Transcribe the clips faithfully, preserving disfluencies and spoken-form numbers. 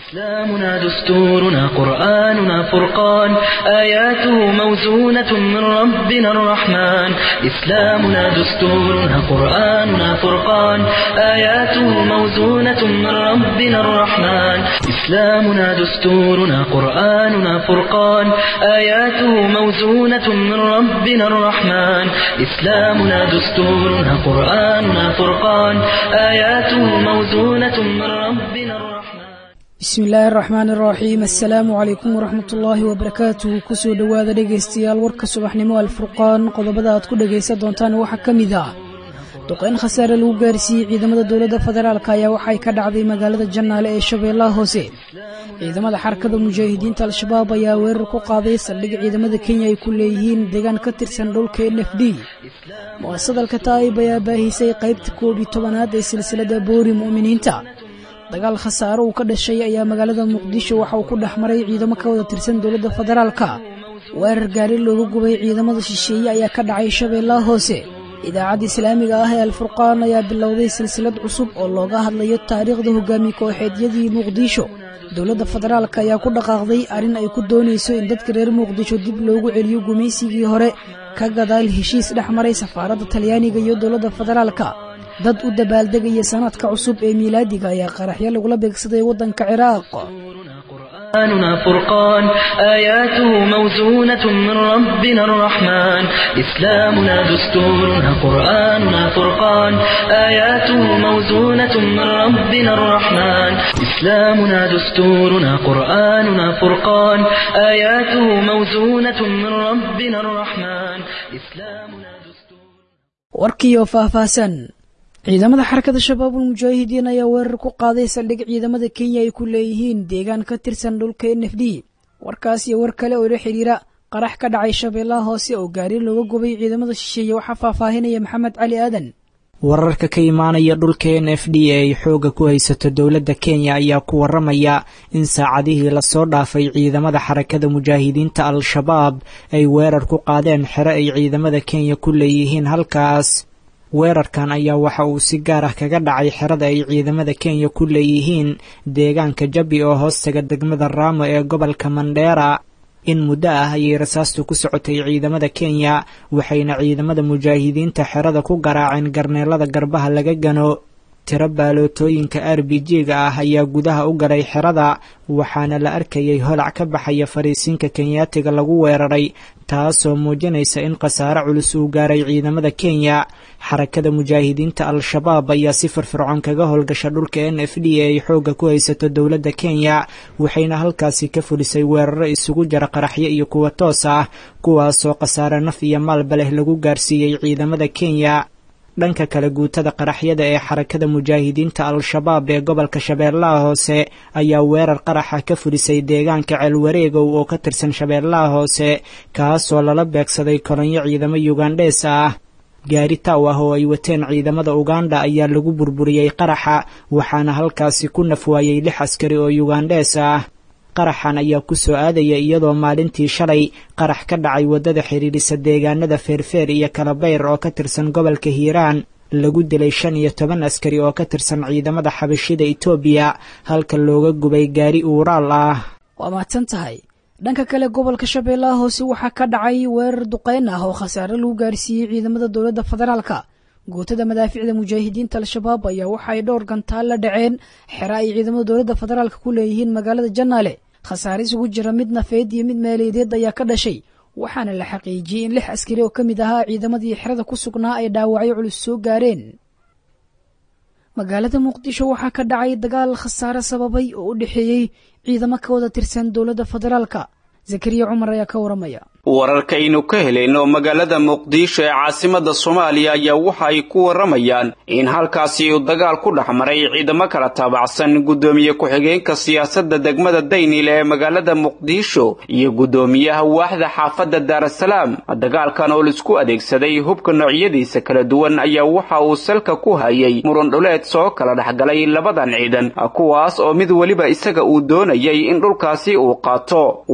إسلامنا دستورنا قرآننا فرقان آياته موزونة من ربنا الرحمن إسلامنا دستورنا قرآننا فرقان آياته موزونة من ربنا الرحمن إسلامنا دستورنا قرآننا فرقان آياته موزونة من ربنا الرحمن إسلامنا دستورنا قرآننا فرقان آياته موزونة من ربنا الرحمن بسم الله الرحمن الرحيم السلام عليكم ورحمة الله وبركاته كسو دوادا dhegeystayaal warka subaxnimo alfurqaan qodobada aad ku dhageysan doontaan waxa kamid ah duqeyn khasaare lagu gaarsiiyay ciidamada dawladda federaalka ayaa waxay ka dhacday magaalada Janaale ee Shabeellaha Hoose ciidamada xarakada mujaahidiinta al-shabaab ayaa weerar ku qaaday saldhig ciidamada Kenya ay ku leeyihiin deegaan ka tirsan dhulka N F D muwasadalka Taayib ayaa baahisay qaybta koob iyo tobanaad ee silsilada boori muuminiinta dagaal khasaaro uu ka dhashay ayaa magaalada Muqdisho waxa uu ku dhaxmaray ciidamo ka wada tirsan dawladda federaalka weerar gaari looga gubay ciidamada shisheeye ayaa ka dhacay Shabeellaha Hoose idaacadda islaamiga ah ee al-furqaan ayaa bilowday silsilad cusub oo looga hadlayo taariikhda hogaamiye kooxeedyadii Muqdisho dawladda federaalka ayaa ku dhaqaaqday arin ay ku doonayso in dadka reer Muqdisho dib loogu celiyo gumaysigii hore ka gadaal heshiis dhexmaray safaaradda Talyaaniga iyo dawladda federaalka dad u dabaaldegaya sanadka cusub ee miilaadiga ayaa qaraxyo lagula beegsaday wadanka Ciraaq قرآننا فرقان آياته موزونة من ربنا الرحمن إسلامنا دستورنا قرآننا فرقان آياته موزونة من ربنا الرحمن إسلامنا دستورنا قرآننا فرقان آياته موزونة من ربنا الرحمن إسلامنا دستور warkiyo faahfaahsan ciidamada xarakada shabaabul mujaahidiin ayaa weerar ku qaaday saldhig ciidamada Kenya ay ku leeyihiin deegaan ka tirsan dhulka N F D warkaas iyo war kale oo la xiriira qarax ka dhacay Shabeellaha Hoose oo gaari looga gubay ciidamada shisheeye waxa faahfaahinaya Maxamed Cali Aadan wararka ka imaanaya dhulka N F D ee xooga ku haysato dawladda Kenya ayaa ku waramaya in saacadihii la soo dhaafay ciidamada xarakada mujaahidiinta al-shabaab ay weerar ku qaadeen xero ay ciidamada Kenya ku leeyihiin halkaas weerarkan ayaa waxa uu si gaar ah kaga dhacay xerada ay ciidamada Kenya ku leeyihiin deegaanka Jabi oo hoostaga degmada Raamo ee gobolka Mandera in muddo ah ayay rasaastu ku socotay ciidamada Kenya waxayna ciidamada mujaahidiinta xerada ku garaaceen garneelada garbaha laga gano tiro baalootooyinka R B G-ga ah ayaa gudaha u galay xerada waxaana la arkayay holac ka baxaya fariisinka Kenyaatiga lagu weeraray taasoo muujinaysa in khasaare culus uu gaaray ciidamada Kenya xarakada mujaahidiinta al-shabaab ayaa si firfircoon kaga howlgasha dhulka N F D ee xooga ku haysato dawladda Kenya waxayna halkaasi ka fulisay weeraro isugu jira qaraxyo iyo kuwa toos ah kuwaasoo khasaare naf iyo maalba leh lagu gaarsiiyay ciidamada Kenya dhanka kale guutada qaraxyada ee xarakada mujaahidiinta al-shabaab ee gobolka Shabeellaha Hoose ayaa weerar qaraxa ka fulisay deegaanka Ceelwareegow oo ka tirsan Shabeellaha Hoose kaasoo lala beegsaday kolonyo ciidamo Ugandhees ah gaari taw ah oo ay wateen ciidamada Uganda ayaa lagu burburiyay qaraxa waxaana halkaasi ku nafwaayay lix askari oo Ugandhees ah qaraxan ayaa ku soo aadaya iyadoo maalintii shalay qarax ka dhacay wadada xiriirisa deegaanada Feerfeer iyo Kalabayr oo ka tirsan gobolka Hiiraan lagu dilay shan iyo toban askari oo ka tirsan ciidamada xabashida Itoobiya halka looga gubay gaari uuraal ah waa mahadsan tahay dhanka kale gobolka Shabeellaha Hoose waxa ka dhacay weerar duqeyn ah oo khasaare lagu gaarsiiyay ciidamada dawladda federaalka gootada madaaficda mujaahidiinta al-shabaab ayaa waxa ay dhowr gantaal la dhaceen xero ay ciidamada dawladda federaalka ku leeyihiin magaalada Janaale khasaare isugu jira mid nafeed iyo mid meeleedeed ayaa ka dhashay waxaana la xaqiijiyay in lix askari oo kamid ahaa ciidamadii xerada ku sugnaa ay dhaawacyo culus soo gaareen magaalada Muqdisho waxa ka dhacay dagaal khasaare sababay oo u dhaxeeyay ciidamo ka wada tirsan dawladda federaalka Zakariya Umar ayaa ka waramaya wararkaynu ka helayno magaalada Muqdisho ee caasimada Soomaaliya ayaa waxa ay ku waramayaan in halkaasi uu dagaal ku dhaxmaray ciidamo kala taabacsan gudoomiye ku-xigeenka siyaasadda degmada Daynil ee magaalada Muqdisho iyo gudoomiyaha waaxda xaafadda Daarasalaam dagaalkan oo la isku adeegsaday hubka noocyadiisa kala duwan ayaa waxa uu salka ku hayay muran dhuleed soo kala dhaxgalay labadan ciidan kuwaas oo mid waliba isaga uu doonayay in dhulkaasi uu qaato waxaana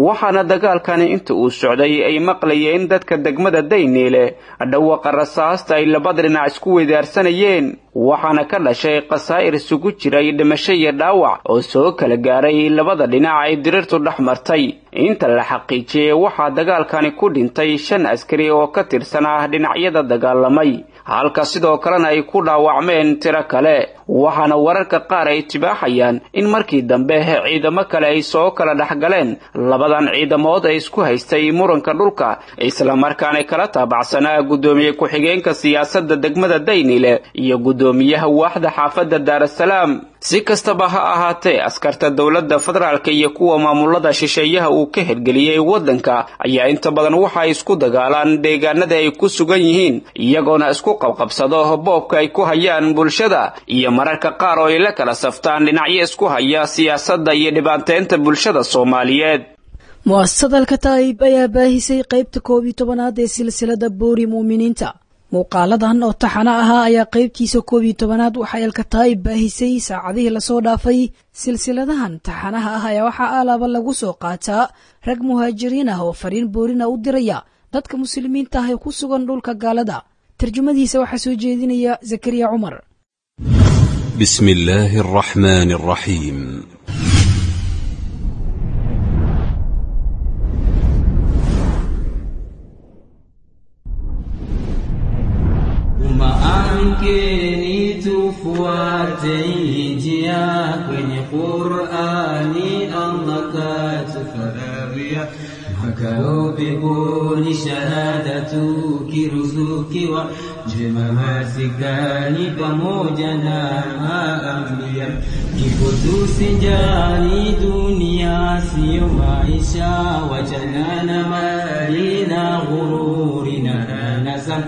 waxaana dagaalkani inta uu socday ay maqlayeen dadka degmada Dayniile dhawaqa rasaasta ay labada dhinac isku weedaarsanayeen waxaana ka dhashay qasaa'ir isugu jiray dhimasho iyo dhaawac oo soo kala gaaray labada dhinac ay dirirtu dhaxmartay inta la xaqiijiyay waxaa dagaalkani ku dhintay shan askari oo ka tirsan ah dhinacyada dagaalamay halka sidoo kalena ay ku dhaawacmeen tiro kale waxaana wararka qaar ay tibaaxayaan in markii dambe ciidamo kale ay soo kala dhaxgaleen labadan ciidamood ay isku haystay muranka dhulka isla markaana kala taabacsanaa gudoomiye ku-xigeenka siyaasadda degmada Dayniile iyo gudoomiyaha waaxda xaafadda Dar es Salaam si kastaba ha ahaatee askarta dawladda federaalka iyo kuwa maamulada shisheeyaha uu ka hirgeliyay wadanka ayaa inta badan waxa isku dagaalaan deegaanada ay ku sugan yihiin iyagoona isku qabqabsado boobka ay ku hayaan bulshada iyo mararka qaar oo ay la kala saftaan dhinacyo isku haya siyaasadda iyo dhibaataynta bulshada Soomaaliyeed mu'asasada Al-Kataib ayaa baahisay qaybta koob iyo tobanaad ee silsilada Boori Muuminiinta muuqaaladan oo taxana ahaa ayaa qaybtiisa koob iyo tobanaad waxay Al-Kataib baahisay saacadihii la soo dhaafay silsiladahan taxanaha ah ayaa waxa alaaba lagu soo qaataa rag muhaajiriin ah oo fariin boorina u diraya dadka muslimiinta ah ee ku sugan dhulka gaalada tarjumadiisa waxa soo jeedinaya Zakariya Umar Bismillahir Rahmanir Rahim Amkeni tufuate njia kwenye Qur'ani Allah katufaradhia makao peponi shahadatu kiruzuki wa jema masikani pamoja na maamlia kifo tusinjani dunia siyo maisha wachana mali na ghururi na nasam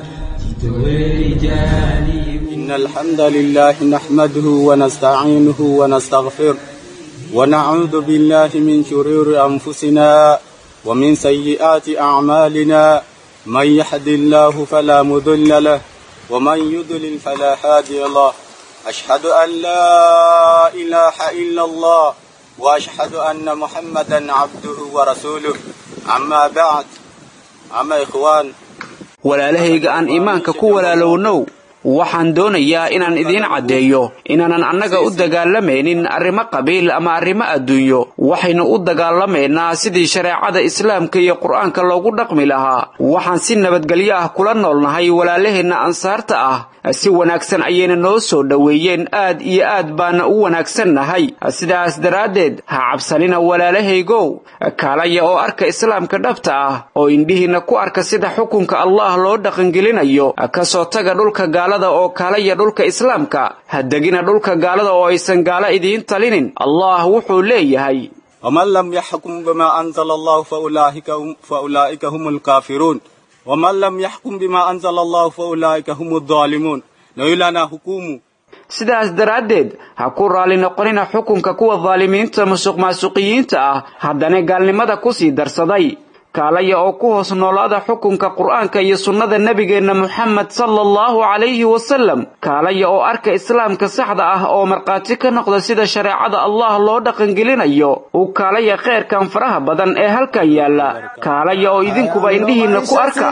إن الحمد لله نحمده ونستعينه ونستغفره ونعوذ بالله من شرور أنفسنا ومن سيئات أعمالنا من يهد الله فلا مضل له ومن يضلل فلا هادي له أشهد أن لا إله إلا الله وأشهد أن محمدا عبده ورسوله أما بعد أما إخوان walaalahayga aan iimaanka ku walaalownow waxaan doonayaa inaan idiin cadeeyo inaanan annaga u dagaalamaynin arrimo qabiil ama arrimo adduunyo waxaynu u dagaalameynaa sidii shareecada islaamka iyo qur'aanka loogu dhaqmi lahaa waxaan si nabadgelyo ah kula noolnahay walaalaheena ansaarta ah si wanaagsan ayayna noo soo dhaweeyeen aad iyo aad baana u wanaagsannahay sidaas daraadeed ha cabsanina walaalahaygow kaalaya oo arka islaamka dhabta ah oo indhihiina ku arka sida xukunka Allah loo dhaqangelinayo ka soo taga dhulka gaalada oo kaalaya dhulka islaamka hadagina dhulka gaalada oo aysan gaala idiin talinin Allah wuxuu leeyahay ومن لم يحكم بما أنزل الله فأولئك فأولئك هم الكافرون ومن لم يحكم بما أنزل الله فأولئك هم الظالمون نيلنا حكومه sidaas daraadeed ha ku raali noqonina xukunka kuwa dhaalimiinta musuq maasuqiyiinta ah haddana gaalnimada ku sii darsaday kaalaya oo ku hoos noolaada xukunka qur'aanka iyo sunnada nabigeena Muhammad sallallahu alayhi wasallam kaalaya oo arka islaamka saxda ah oo marqaati ka noqda sida shareecada Allah loo dhaqangelinayo oo kaalaya khayrkan faraha badan ee halkan yaala kaalaya oo idinkuba indhihiina ku arka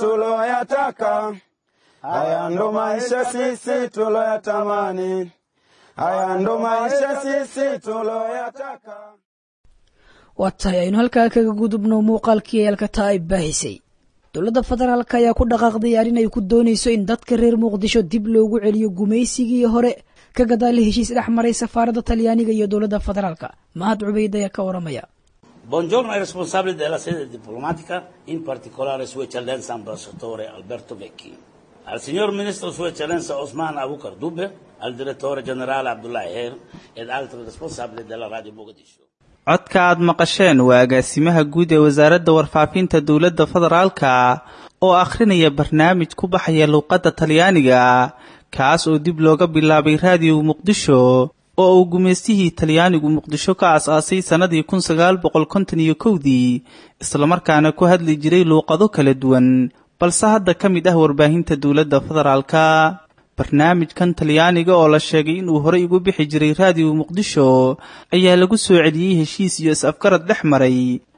haya ndo maisha sisi tuloyatamani haya ndo maisha sisi tuloyataka waatahay aynu halkaa kaga gudubno muuqaalkii ay Al-Kataib baahisay dowladda federaalka ayaa ku dhaqaaqday arrin ay ku doonayso in dadka reer Muqdisho dib loogu celiyo gumaysigii hore ka gadaal heshiis dhex maray safaaradda Talyaaniga iyo dowladda federaalka Mahad Ubayd ayaa ka waramaya Buongiorno ai responsabili della sede diplomatica in particolare Sua Eccellenza Ambasciatore Alberto Vecchi al signor Ministro Sua Eccellenza Osman Abukar Dube al Direttore Generale Abdullah Her ed altri responsabili della Radio Mogadiscio codka aad maqasheen waa agaasimaha guud ee wasaaradda warfaafinta dawladda federaalka oo akhrinaya barnaamij ku baxaya luqadda Talyaaniga kaas oo dib looga bilaabay Radio Muqdisho oo uu gumeystihii Talyaanigu Muqdisho ka aasaasay sanadii kun sagaal boqol konton iyo kow-dii isla markaana ku hadli jiray luqado kala duwan balse hadda ka mid ah warbaahinta dawladda federaalka barnaamijkan Talyaaniga oo la sheegay in uu hore ugu bixi jiray Radio Muqdisho ayaa lagu soo celiyay heshiis iyo is-afgarad dhex maray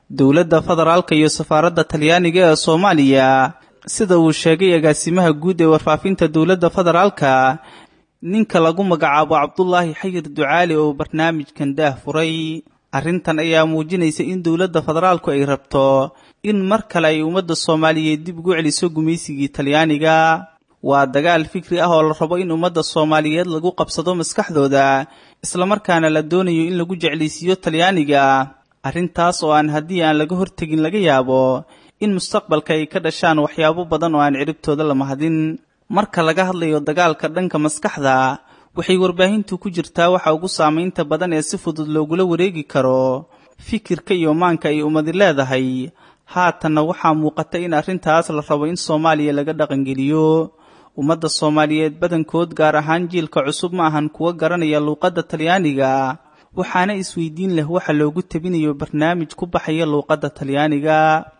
dowladda federaalka iyo safaaradda talyaaniga ee soomaaliya sida uu sheegay agaasimaha guud ee warfaafinta dowladda federaalka ninka lagu magacaabo cabdulaahi xayir ducaali oo barnaamijkan daah furay. arrintan ayaa muujinaysa in dowladda federaalku ay rabto in mar kale ay ummadda soomaaliyeed dib ugu celiso gumaysigii talyaaniga. waa dagaal fikri ah oo la rabo in ummadda soomaaliyeed lagu qabsado maskaxdooda islamarkaana la doonayo in lagu jeclaysiiyo talyaaniga, arrintaas oo aan haddii aan laga hortegin laga yaabo in mustaqbalka ay ka dhashaan waxyaabo badan oo aan ciribtooda la mahadin. marka laga hadlayo dagaalka dhanka maskaxda, waxay warbaahintu ku jirtaa waxa ugu saamaynta badan ee si fudud loogula wareegi karo fikirka iyo maanka ay ummadi leedahay. haatanna waxaa muuqata in arrintaas la rabo in soomaaliya laga dhaqangeliyo. ummadda soomaaliyeed badankood gaar ahaan jiilka cusub ma ahan kuwa garanaya luuqadda talyaaniga, waxaana isweydiin leh waxa loogu tabinayo barnaamij ku baxaya luuqadda talyaaniga.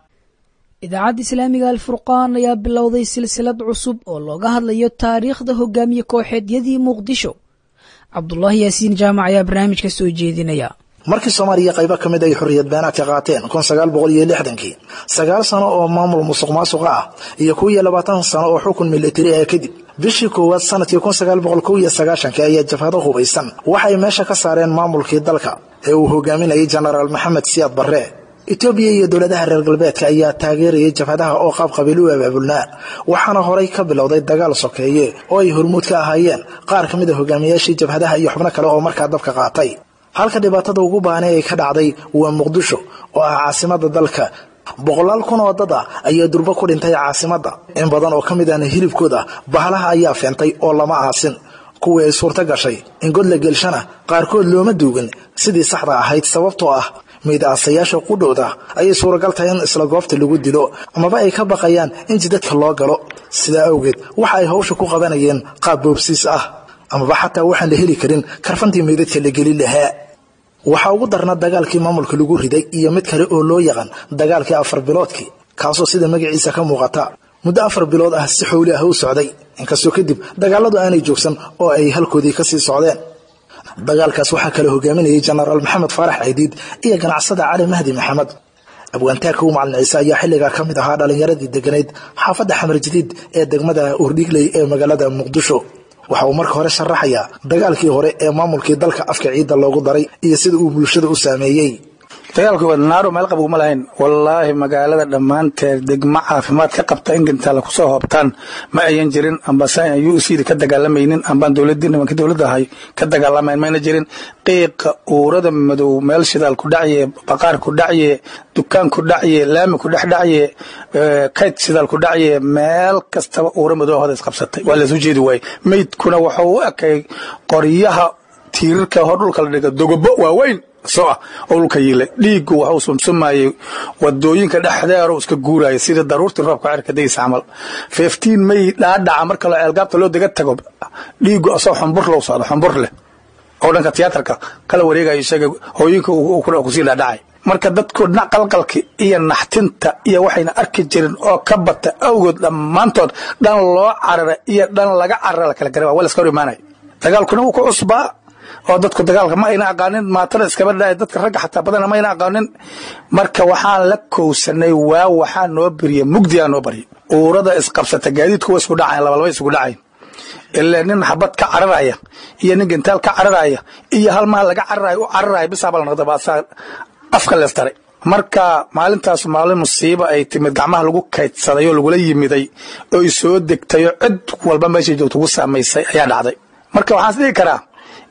idaacadda islaamiga alfurqaan ayaa bilowday silsilad cusub oo looga hadlayo taariikhda hogaamiye kooxeedyadii muqdisho. cabdulaahi yaasiin jaamac ayaa barnaamijka soo jeedinaya. markii Soomaaliya qaybo ka mid ay xorriyad beenaad ka qaateen kun sagaal boqol iyo lixdan-kii, sagaal sano oo maamul musuqmaasuq ah iyo kuwa iyo labaatan sano oo xukun militari ah kadib, bishii koowaad sanadkii kun sagaal boqol iyo sagaashan-kii ayaa jabhado hubaysan waxay meesha ka saareen maamulkii dalka ee uu hogaaminayay Genaraal Maxamed Siyaad Barre. Itoobiya iyo dowladaha reer galbeedka ayaa taageerayay jabhadaha oo qaab qabiil u abaabulnaa, waxaana horay ka bilowday dagaal sokeeye oo ay hormuud ka ahaayeen qaar ka mid ah hogaamiyaashii jabhadaha iyo xubno kale oo markaa dabka qaatay. halka dhibaatada ugu baahan ee ka dhacday waa Muqdisho oo ah caasimadda dalka. boqolaal kun oo dad ah ayaa durba ku dhintay caasimadda, in badan oo ka mid ahna hilibkooda bahalaha ayaa feentay oo lama aasin. kuwii ay suurta gashay in god la gelshana qaarkood looma duugin sidii saxda ahayd, sababtoo ah miidaasayaasha qudhooda ayay suuragal tahay in isla goobta lagu dilo amaba ay ka baqayaan in jidadka loo galo. sidaa awgeed waxa ay hawsha ku qabanayeen qaab boobsiis ah, amaba xataa waxaan la heli karin karfantii meydadka la gelin lahaa. waxaa ugu darna dagaalkii maamulka lagu riday iyo mid kale oo loo yaqaan dagaalkii afar biloodkii, kaasoo sida magaciisa ka muuqata muddo afar bilood ah si xowli ah u socday, inkastoo kadib dagaaladu aanay joogsan oo ay halkoodii ka sii socdeen. dagaalkaas waxaa kale hogaaminayay Genaraal Maxamed Faarax Ciidiid iyo ganacsada Cali Mahdi Maxamed. abwaantaaka u macalin ciise ayaa xilligaa ka mid ahaa dhalinyaradii deganayd xaafadda Xamar Jadiid ee degmada Urdhigley ee magaalada Muqdisho. waxa uu marka hore sharaxayaa dagaalkii hore ee maamulkii dalka afka ciidda loogu daray iyo sida uu bulshada u saameeyay. dagaalku wadnaaro meel qabug ma lahayn, wallaahi magaalada dhammaanteed degmo caafimaad ka qabta in gintaala kusoo hoobtaan ma ayan jirin. ambasaan u c ka dagaalamaynin, ambaan dowladii nimanka dowladda ahay ka dagaalamayn mayna jirin. qiiqa uurada madow meel shidaal ku dhacye, baqaar ku dhacye, dukaan ku dhacye, laami ku dhex dhacye, kayd shidaal ku dhacye, meel kastaba uura madow hooda isqabsatay. waa lasoo jeedi waaye. meydkuna wuxuu u ekay qoryaha tiirarka hor dhulka la dhiga dogobo waaweyn soo ah oo dhulka yiilay. dhiiggu waxa uu sumsumayay wadooyinka dhexdeeda iska guurayay sida daruurtii roobka cirka daysa camal. fifteen May dhaadhaca marka la eelgaabta loo daga tago, dhiiggu asoo xambur loo socdo, xambur leh oo dhanka tiyaatarka kala wareegayo isaga hooyinka uu ku sii dhaadhacay. marka dadku qalqalka iyo naxtinta iyo waxayna arki jirin oo ka bata awgood dhammaantood dhan loo carara iyo dhan laga carara kala garaa wala iska rimaanay. dagaalkuna uu ku cusbaa oo dadku dagaalka ma ayna aqaanin, maatada iskaba dhaay dadka ragga xataa badan ma ayna aqaanin. marka waxaan la kowsanay waa waxaa noo bariye mugdiyaa noo bariye. uurada isqabsata gaadiidku isku dhacayn, laba laba isku dhacayn. ilaa nin xabad ka cararaya iyo nin gintaal ka cararaya iyo hal maal laga cararayo u cararaya bisaaba la noqda baasaa afka leestaray. marka maalintaas maalin musiibo ay timid, gacmaha lagu kaydsaday oo lagula yimiday oo ay soo degtay oo cid walba meesha joogto ugu saamaysay ayaa dhacday. marka waxaan isdhihi karaa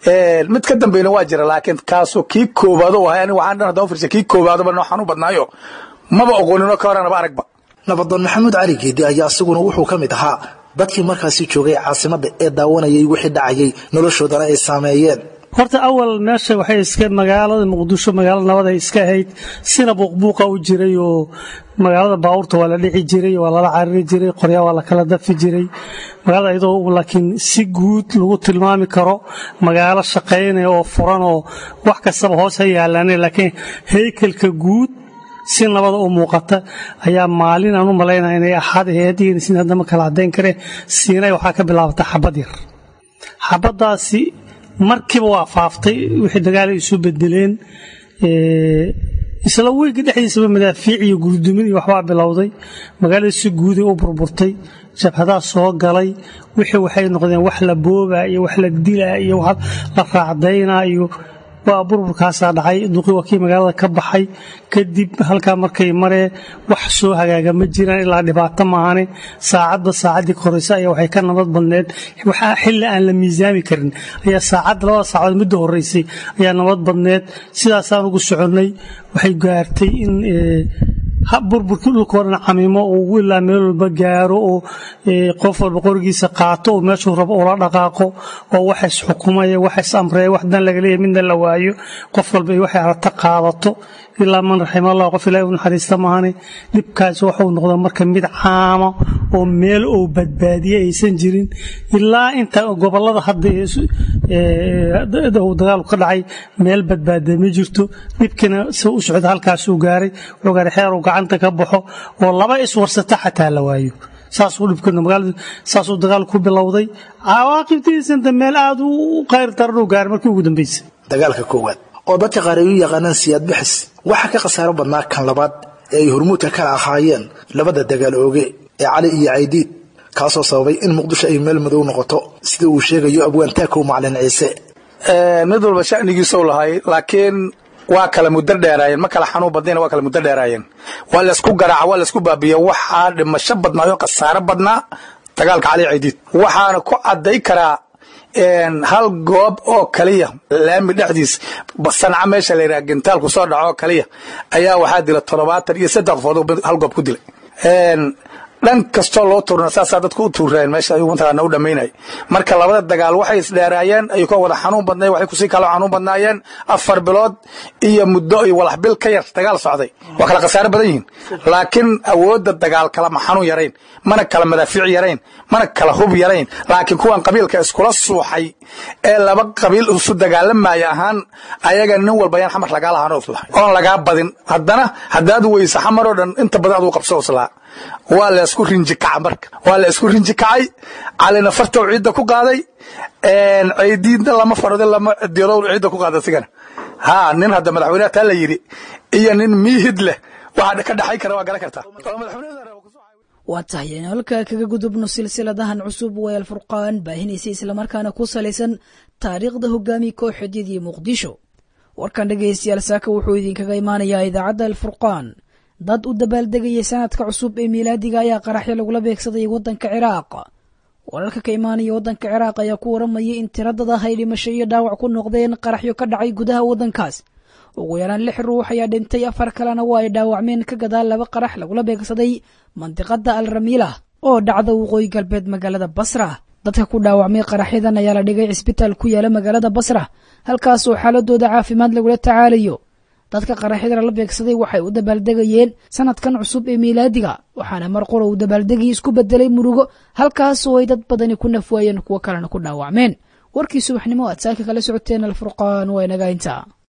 mid ka dambeeyna waa jira, laakiin kaasoo kii koobaad oo ahay aniga waxaan dhan hadda u fiirsay kii koobaadba nooxaan u badnaayo maba oqooninoo ka horanaba aragba. nabadoon Maxamuud Cali Geedi ayaa isaguna wuxuu ka mid ahaa dadkii markaasi joogay caasimadda ee daawanayay wixii dhacayay, noloshoodana ay saameeyeen. horta awal meesha waxay iska magaalada Muqdisho magaalo nabad ay iska ahayd, sina buuqbuuqa u jiray oo magaalada baabuurta waa la dhici jiray, waa la carari jiray, qoryaha waa la kala dafi jiray. magaalada iyadoo laakiin si guud lagu tilmaami karo magaalo shaqeynaya oo furan oo wax kastaba hoos ay yaalaan, laakiin haykalka guud si nabad u muuqata ayaa maalin aan u maleynaa inay axad ahayd iyo si hadda ma kala cadeyn kare. siinay waxaa ka bilaabatay xabad yar, xabadaasi markiiba waa faaftay, wixii dagaal ay isu bedeleen isla weeyga dhexdiisaba madaafiic iyo gurdumin iyo waxbaa bilowday magaalada si guud u burburtay jabhadaha soo galay wixii waxay noqdeen wax la booba iyo wax la dilaa iyo wax la raacdaynaa iyo waa burburkaas dhacay duqi wakii magaalada ka baxay kadib halka markay maree wax soo hagaaga ma jiraan ilaa dhibaato maahane saacadba saacadii koraysa ayaa waxay ka nabad badneed waxa xilli aan la miisaami karin ayaa saacad laba saacadood mid horeysay ayaa nabad badneed sidaas aan ugu soconay waxay gaartay in burburkii dhulkoodana camimo uu ilaa meel walba gaaro oo qof walba qorigiisa qaato oo meeshuu rabo ula dhaqaaqo oo wax is xukumaya wax is amreeya wax dan laga leeyahay midna la waayo qof walba ay waxay aragta qaadato ilaa man raximallah qof ilaahay u naxariista maahane dhibkaas wuxuu noqdaa marka mid caama oo meel oo badbaadiye aysan jirin ilaa inta gobolada hadda ee dagaal ka dhacay meel badbaadiye ma jirto dhibkina soo u socda halkaas uu gaaray wuxuu gaaray xeer uu gacanta ka baxo oo laba is warsata xataa la waayo saas uu dhibkana magaalada saas uu dagaal ku bilowday cawaaqibtiisa inta meel aad u qayr darro gaaray markii ugu dambeysay dagaalka koowaad oo dadka qaar ay u yaqaanaan siyaad bixis waxa ka khasaaro badnaa kan labaad ee ay hormuudka kala ahaayeen labada dagaal ooge ee Cali iyo Caydiid kaasoo sababay in Muqdisho ay meel madow noqoto sida uu sheegayo Abwaan Taakow Macalin Ciise ee mid walba shaqnigiisa u lahaay laakiin waa kala muddo dheeraayeen ma kala xanuun badnayna waa kala muddo dheeraayeen waa la isku garaac waa la isku baabiyo waxa dhimasho badnaayo khasaaro badnaa dagaalka Cali Caydiid waxaana ku caday karaa een hal goob oo kaliya laami dhexdiis basanca meesha la yiraahdo gintaal ku soo dhaco kaliya ayaa waxa dilay toddobaatan iyo saddex foodo hal goob ku dilay een dhan kasto loo turna saasa dadku u tuureen meesha ay wanta u dhameynay marka labada dagaal waxay isdheeraayeen ay ka wada xanuun badnay waxay ku sii kala xanuun badnaayeen afar bilood iyo muddo ay walax bil ka yar dagaal socday waa kala khasaare badan yihiin laakiin awoodda dagaal kala ma xanuun yareen mana kala madaafiic yareen mana kala hub yareen laakiin kuwan qabiilka iskula suuxay ee laba qabiil isu dagaalamay ahaan ayaga nin walba yaan xamar laga lahaano oo laga badin haddana hadaad weysa xamar oo dhan inta badan uu qabso islaa waa la isku rinji kacay marka waa la isku rinji kacay calina farta ciidda ku qaaday een ciidida lama farado lama diirow ciidda ku qaaday sigana ha nin hadda madaxweynaha taa la yiri iyo nin miihid leh waxa ka dhaxay kara waa gala kartaa waa tahay halka kaga gudubno silsiladahan cusub waa Al-Furqaan baahinaysa isla markaana ku salaysan taariikhda hogaamiye kooxdii Muqdisho warkan dhageystayaal saaka wuxuu idinkaga imaanayaa idaacadda Al-Furqaan dad u dabaaldegay sanadka cusub ee miilaadiga ayaa qaraxyo lagu la beegsaday wadanka Ciraaq wararka ka imaanaya wadanka Ciraaq ayaa ku waramayay in tiradada hay dhimasho iyo dhaawac ku noqdeen qaraxyo ka dhacay gudaha wadankaas ugu yaraan lix ruux ayaa dhintay afar kalena waa ay dhaawacmeen ka gadaal laba qarax lagu la beegsaday mantiqada Al-Ramila oo dhacda waqooyi galbeed magaalada Basra dadka ku dhaawacmay qaraxyadan ayaa la dhigay isbitaal ku yaala magaalada Basra halkaas oo xaaladooda caafimaad lagu la tacaalayo dadka qaraxyada la beegsaday waxay u dabaaldegayeen sanadkan cusub ee miilaadiga waxaana mar qoro u dabaaldegii isku bedelay murugo halkaas oo ay dad badani ku nafwaayeen kuwa kalena ku dhaawacmeen warkii subaxnimo aad saaka kala socoteen Al-Furqaan waa inaga inta